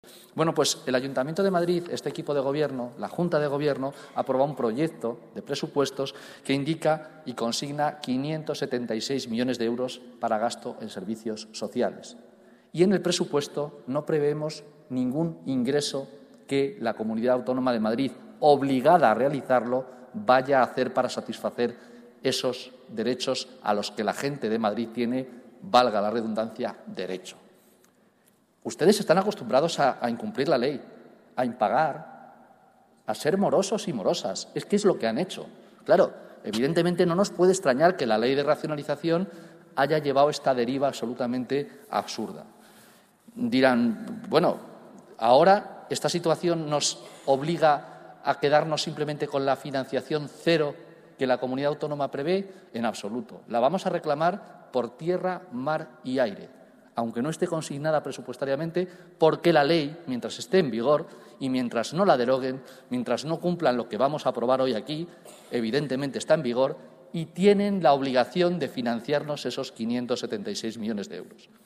Bueno, pues el Ayuntamiento de Madrid, este equipo de gobierno, la Junta de Gobierno, ha aprobado un proyecto de presupuestos que indica y consigna 576 millones de euros para gasto en servicios sociales. Y en el presupuesto no prevemos ningún ingreso que la Comunidad Autónoma de Madrid, obligada a realizarlo, vaya a hacer para satisfacer esos derechos a los que la gente de Madrid tiene, valga la redundancia, derecho. Ustedes están acostumbrados a incumplir la ley, a impagar, a ser morosos y morosas. Es que es lo que han hecho. Claro, evidentemente no nos puede extrañar que la ley de racionalización haya llevado esta deriva absolutamente absurda. Dirán, bueno, ahora esta situación nos obliga a quedarnos simplemente con la financiación cero que la comunidad autónoma prevé. En absoluto. La vamos a reclamar por tierra, mar y aire, aunque no esté consignada presupuestariamente, porque la ley, mientras esté en vigor y mientras no la deroguen, mientras no cumplan lo que vamos a aprobar hoy aquí, evidentemente está en vigor y tienen la obligación de financiarnos esos 576 millones de euros.